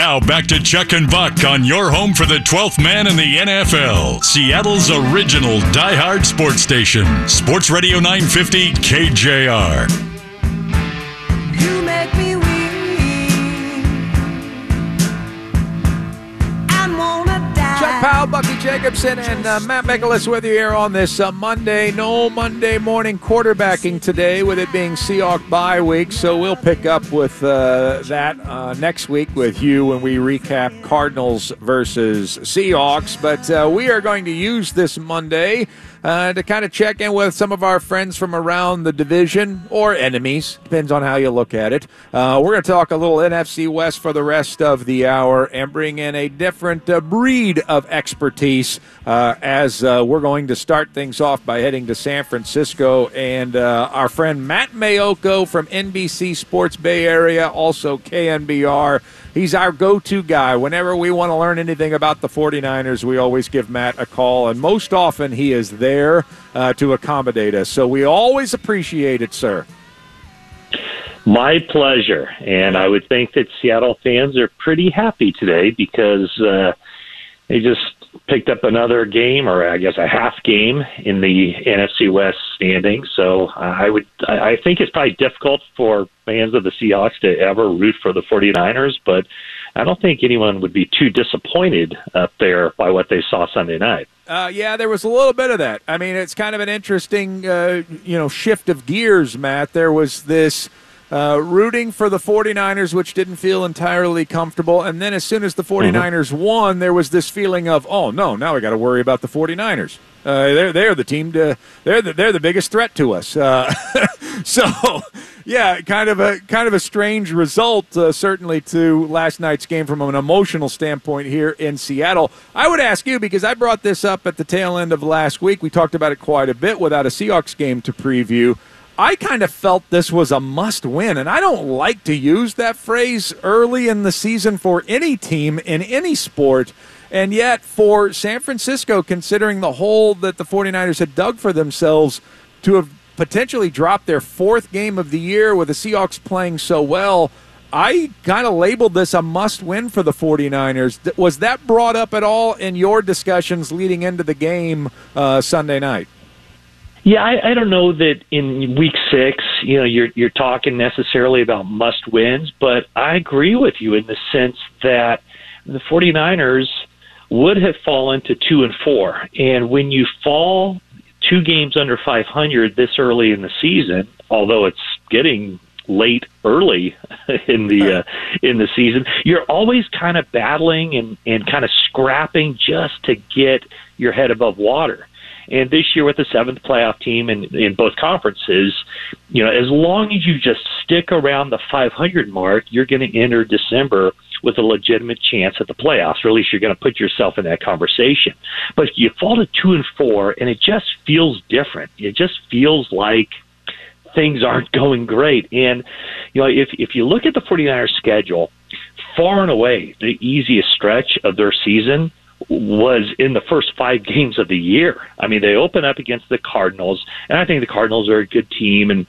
Now back to Chuck and Buck on your home for the 12th man in the NFL. Seattle's original diehard sports station. Sports Radio 950 KJR. You make me weak and wanna die. Chuck Powell, Bucky Jacobson, and Matt Mikolas with you here on this Monday. No Monday morning quarterbacking today, with it being Seahawks bye week. So we'll pick up with that next week with you when we recap Cardinals versus Seahawks. But we are going to use this Monday to kind of check in with some of our friends from around the division, or enemies, depends on how you look at it. We're going to talk a little NFC West for the rest of the hour and bring in a different breed of expertise as we're going to start things off by heading to San Francisco. And our friend Matt Maiocco from NBC Sports Bay Area, also KNBR. He's our go-to guy. Whenever we want to learn anything about the 49ers, we always give Matt a call, and most often he is there to accommodate us. So we always appreciate it, sir. My pleasure. And I would think that Seattle fans are pretty happy today because they just picked up another game, or I guess a half game, in the NFC West standings. So I think it's probably difficult for fans of the Seahawks to ever root for the 49ers, but I don't think anyone would be too disappointed up there by what they saw Sunday night. Yeah, there was a little bit of that. I mean, it's kind of an interesting, shift of gears, Matt. There was this rooting for the 49ers, which didn't feel entirely comfortable. And then as soon as the 49ers won, there was this feeling of, oh, no, now we got to worry about the 49ers. They're the team they're the biggest threat to us. So, yeah, kind of a strange result, certainly, to last night's game from an emotional standpoint here in Seattle. I would ask you, because I brought this up at the tail end of last week. We talked about it quite a bit without a Seahawks game to preview. I kind of felt this was a must-win, and I don't like to use that phrase early in the season for any team in any sport. And yet, for San Francisco, considering the hole that the 49ers had dug for themselves, to have potentially dropped their fourth game of the year with the Seahawks playing so well, I kind of labeled this a must-win for the 49ers. Was that brought up at all in your discussions leading into the game Sunday night? Yeah, I don't know that in Week 6, you're talking necessarily about must-wins, but I agree with you in the sense that the 49ers would have fallen to 2-4, and when you fall 2 games under 500 this early in the season, although it's getting late early in the season, you're always kind of battling and kind of scrapping just to get your head above water. And this year with the 7th playoff team in both conferences, as long as you just stick around the 500 mark, you're going to enter December with a legitimate chance at the playoffs, or at least you're going to put yourself in that conversation. But you fall to 2-4, and it just feels different. It just feels like things aren't going great. And, if you look at the 49ers schedule, far and away the easiest stretch of their season was in the first 5 games of the year. I mean, they open up against the Cardinals, and I think the Cardinals are a good team. And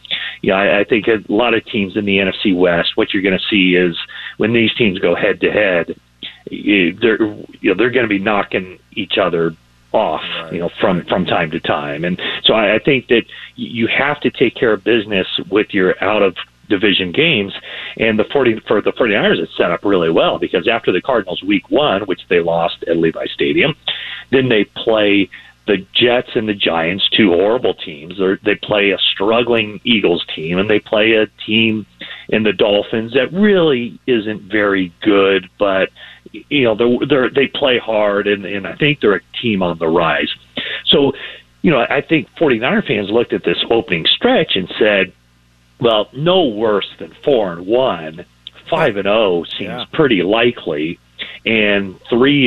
I think a lot of teams in the NFC West, what you're going to see is when these teams go head to head, they're going to be knocking each other off, from time to time. And so I think that you have to take care of business with your out of division games, and for the 49ers, it's set up really well, because after the Cardinals Week 1, which they lost at Levi Stadium, then they play the Jets and the Giants, 2 horrible teams. They play a struggling Eagles team, and they play a team in the Dolphins that really isn't very good, but they play hard, and I think they're a team on the rise. So, I think 49er fans looked at this opening stretch and said, well, no worse than 4-1. 5-0 seems pretty likely, and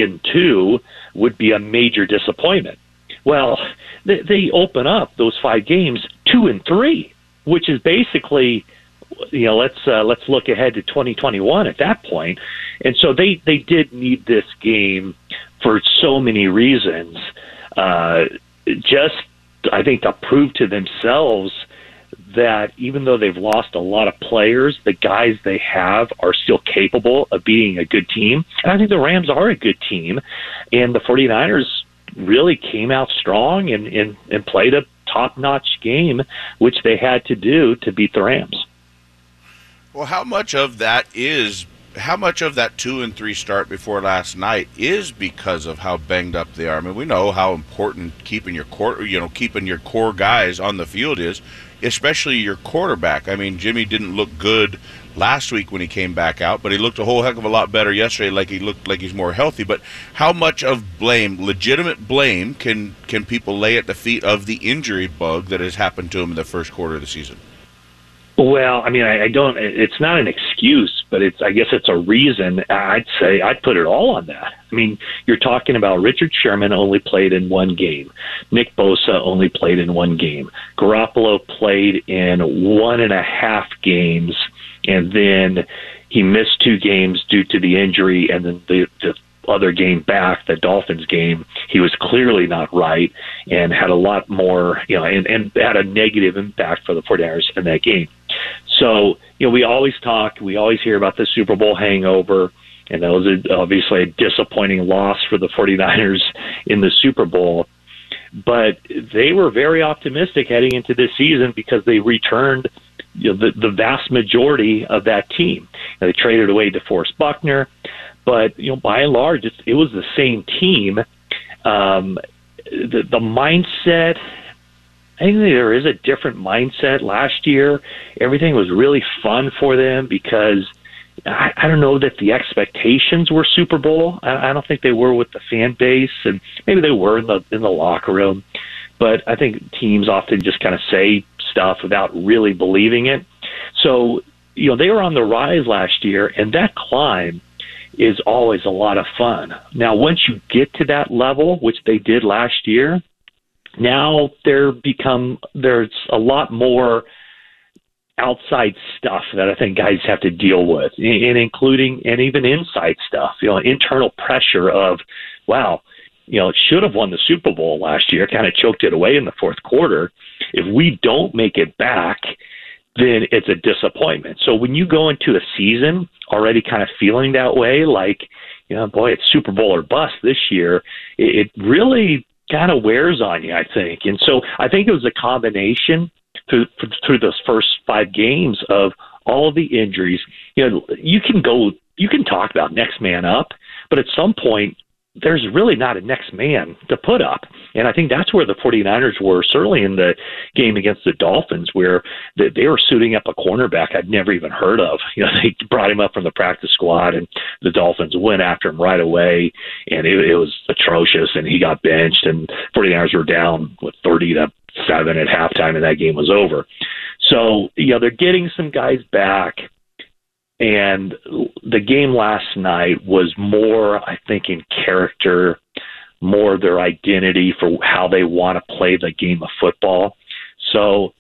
3-2 would be a major disappointment. Well, they open up those 5 games 2-3, which is basically, let's look ahead to 2021 at that point. And so they did need this game for so many reasons. I think to prove to themselves that even though they've lost a lot of players, the guys they have are still capable of being a good team. And I think the Rams are a good team, and the 49ers really came out strong and played a top-notch game, which they had to do to beat the Rams. Well, how much of that 2-3 start before last night is because of how banged up they are? I mean, we know how important keeping your core guys on the field is, especially your quarterback. I mean, Jimmy didn't look good last week when he came back out, but he looked a whole heck of a lot better yesterday, like he looked like he's more healthy. But how much of blame, legitimate blame, can people lay at the feet of the injury bug that has happened to him in the first quarter of the season? Well, I mean, it's not an excuse, but I guess it's a reason. I'd say I'd put it all on that. I mean, you're talking about Richard Sherman only played in one game. Nick Bosa only played in one game. Garoppolo played in 1.5 games, and then he missed 2 games due to the injury, and then the other game back, the Dolphins game, he was clearly not right and had a lot more, and had a negative impact for the 49ers in that game. So, we always hear about the Super Bowl hangover, and that was obviously a disappointing loss for the 49ers in the Super Bowl. But they were very optimistic heading into this season because they returned the vast majority of that team. They traded away DeForest Buckner, but by and large, it was the same team. The mindset, I think there is a different mindset. Last year, everything was really fun for them because I don't know that the expectations were Super Bowl. I don't think they were with the fan base, and maybe they were in the locker room. But I think teams often just kind of say stuff without really believing it. So, they were on the rise last year, and that climb is always a lot of fun. Now, once you get to that level, which they did last year, now there's a lot more outside stuff that I think guys have to deal with, and including and even inside stuff, internal pressure of, wow, it should have won the Super Bowl last year, kind of choked it away in the fourth quarter. If we don't make it back, then it's a disappointment. So when you go into a season already kind of feeling that way, like, boy, it's Super Bowl or bust this year, it really kind of wears on you, I think. And so I think it was a combination through those first 5 games of all the injuries. You can talk about next man up, but at some point, there's really not a next man to put up. And I think that's where the 49ers were, certainly in the game against the Dolphins, where they were suiting up a cornerback I'd never even heard of. They brought him up from the practice squad, and the Dolphins went after him right away, and it was atrocious, and he got benched, and 49ers were down 30-7 at halftime, and that game was over. So, they're getting some guys back. And the game last night was more, I think, in character, more their identity for how they want to play the game of football. So,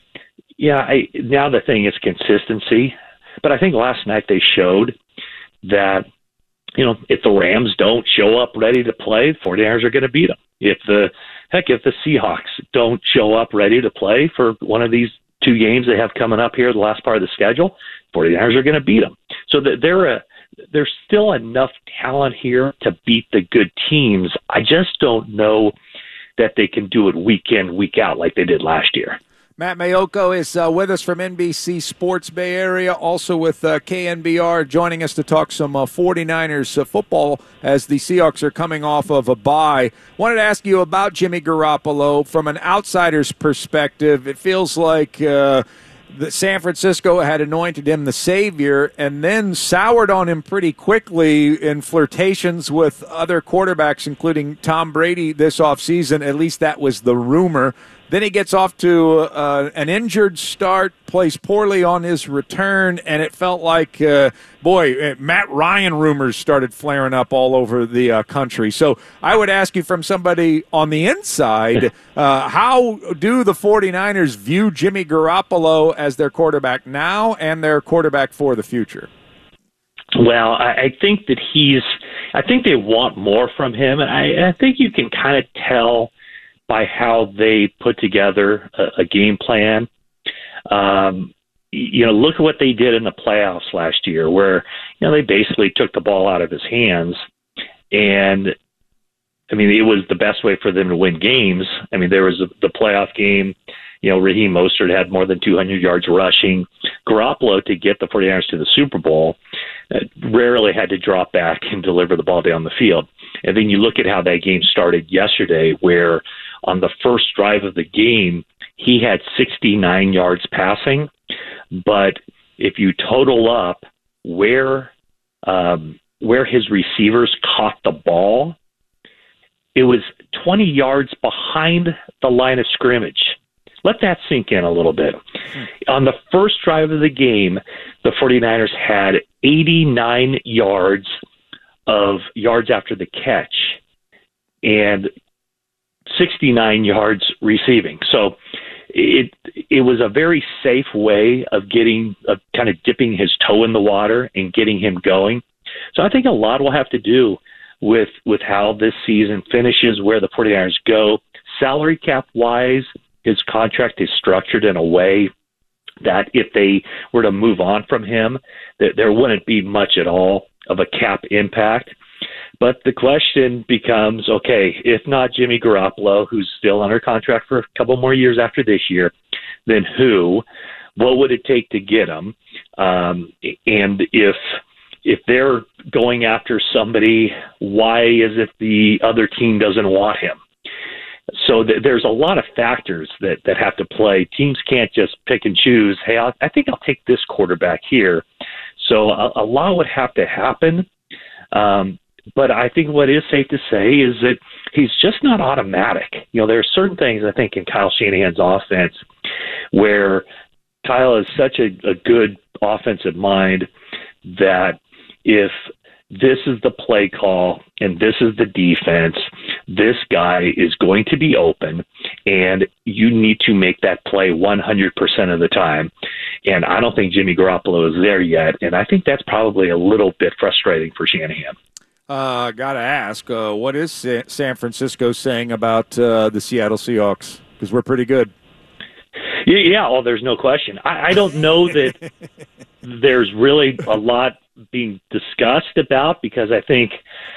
now the thing is consistency. But I think last night they showed that, if the Rams don't show up ready to play, the 49ers are going to beat them. If the Seahawks don't show up ready to play for one of these 2 games they have coming up here, the last part of the schedule, 49ers are going to beat them. So that there's still enough talent here to beat the good teams. I just don't know that they can do it week in, week out like they did last year. Matt Maiocco is with us from NBC Sports Bay Area, also with KNBR, joining us to talk some 49ers football as the Seahawks are coming off of a bye. Wanted to ask you about Jimmy Garoppolo from an outsider's perspective. It feels like San Francisco had anointed him the savior and then soured on him pretty quickly in flirtations with other quarterbacks, including Tom Brady this offseason. At least that was the rumor. Then he gets off to an injured start, plays poorly on his return, and it felt like, Matt Ryan rumors started flaring up all over the country. So I would ask you, from somebody on the inside, how do the 49ers view Jimmy Garoppolo as their quarterback now and their quarterback for the future? Well, I think that I think they want more from him, and I think you can kind of tell by how they put together a game plan. Look at what they did in the playoffs last year, where they basically took the ball out of his hands, and I mean, it was the best way for them to win games. I mean, there was the playoff game. Raheem Mostert had more than 200 yards rushing. Garoppolo, to get the 49ers to the Super Bowl, rarely had to drop back and deliver the ball down the field. And then you look at how that game started yesterday, where on the first drive of the game, he had 69 yards passing. But if you total up where his receivers caught the ball, it was 20 yards behind the line of scrimmage. Let that sink in a little bit. On the first drive of the game, the 49ers had 89 yards after the catch and 69 yards receiving. So it was a very safe way of kind of dipping his toe in the water and getting him going. So I think a lot will have to do with how this season finishes, where the 49ers go. Salary cap wise, his contract is structured in a way that if they were to move on from him, that there wouldn't be much at all of a cap impact. But the question becomes, okay, if not Jimmy Garoppolo, who's still under contract for a couple more years after this year, then who? What would it take to get him? And if they're going after somebody, why is it the other team doesn't want him? So there's a lot of factors that have to play. Teams can't just pick and choose, hey, I think I'll take this quarterback here. So a lot would have to happen. But I think what is safe to say is that he's just not automatic. There are certain things, I think, in Kyle Shanahan's offense where Kyle is such a good offensive mind that if this is the play call and this is the defense, this guy is going to be open, and you need to make that play 100% of the time. And I don't think Jimmy Garoppolo is there yet, and I think that's probably a little bit frustrating for Shanahan. Got to ask, what is San Francisco saying about the Seattle Seahawks? Because we're pretty good. Yeah, well, there's no question. I don't know that there's really a lot being discussed about, because I think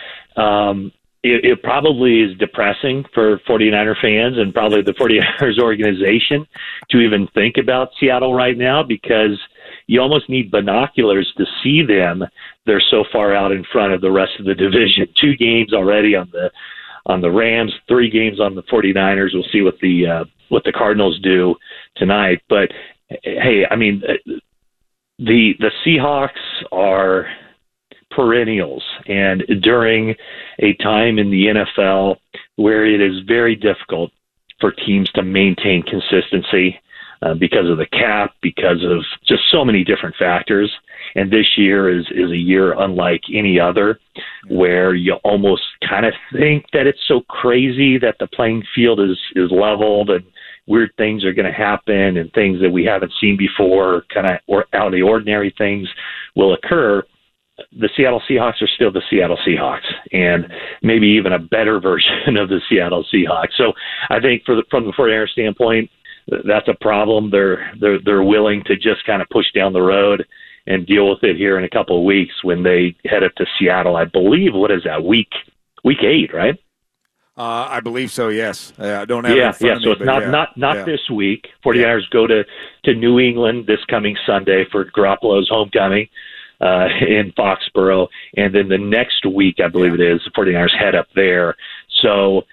it probably is depressing for 49er fans and probably the 49ers organization to even think about Seattle right now, because you almost need binoculars to see them. They're so far out in front of the rest of the division. 2 games already on the Rams, 3 games on the 49ers. We'll see what the Cardinals do tonight. But hey, I mean, the Seahawks are perennials, and during a time in the NFL where it is very difficult for teams to maintain consistency because of the cap, because of just so many different factors. And this year is a year unlike any other, where you almost kind of think that it's so crazy that the playing field is leveled and weird things are going to happen and things that we haven't seen before, kind of out of the ordinary things will occur. The Seattle Seahawks are still the Seattle Seahawks, and maybe even a better version of the Seattle Seahawks. So I think from the 49ers standpoint, that's a problem. They're willing to just kind of push down the road and deal with it here in a couple of weeks when they head up to Seattle. I believe, what is that, week 8, right? I believe so, yes. I don't have it in front of me, so it's not this week. 49ers go to New England this coming Sunday for Garoppolo's homecoming in Foxborough. And then the next week, I believe it is, the 49ers head up there. So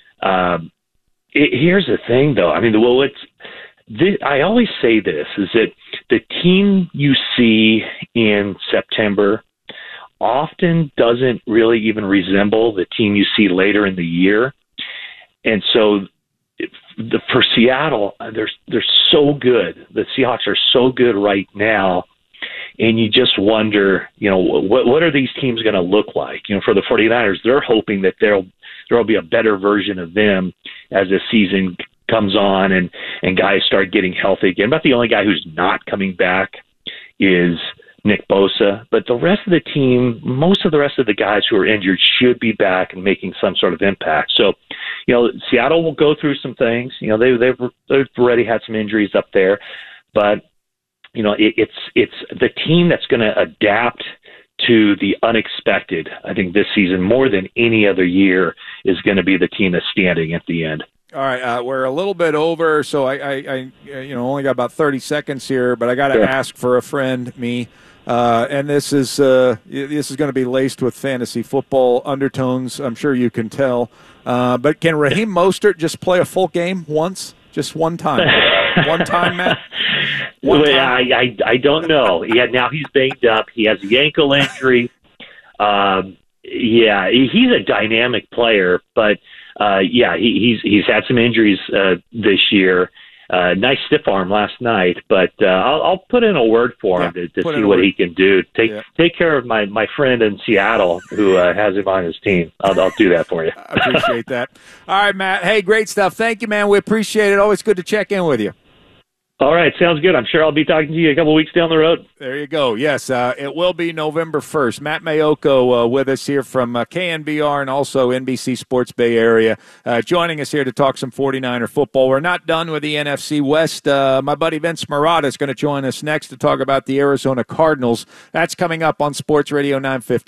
here's the thing, though. I mean, I always say this, is that the team you see in September often doesn't really even resemble the team you see later in the year. And so for Seattle, they're so good. The Seahawks are so good right now. And you just wonder, what are these teams going to look like? For the 49ers, they're hoping that there'll be a better version of them as the season comes on and guys start getting healthy again. About the only guy who's not coming back is Nick Bosa. But the rest of the team, most of the rest of the guys who are injured should be back and making some sort of impact. So, Seattle will go through some things. They've already had some injuries up there. But it's the team that's going to adapt to the unexpected. I think this season, more than any other year, is going to be the team that's standing at the end. All right, we're a little bit over, so I only got about 30 seconds here, but I got to ask for a friend, and this is going to be laced with fantasy football undertones. I'm sure you can tell. But can Raheem Mostert just play a full game once, just one time? One time, Matt? I don't know. Yeah, now he's banged up. He has an ankle injury. He's a dynamic player, but he's had some injuries this year. Nice stiff arm last night, but I'll put in a word for him to see what he can do. Take care of my friend in Seattle who has him on his team. I'll do that for you. I appreciate that. All right, Matt. Hey, great stuff. Thank you, man. We appreciate it. Always good to check in with you. All right, sounds good. I'm sure I'll be talking to you a couple weeks down the road. There you go. Yes, it will be November 1st. Matt Mayoko with us here from KNBR and also NBC Sports Bay Area, joining us here to talk some 49er football. We're not done with the NFC West. My buddy Vince Marotta is going to join us next to talk about the Arizona Cardinals. That's coming up on Sports Radio 950.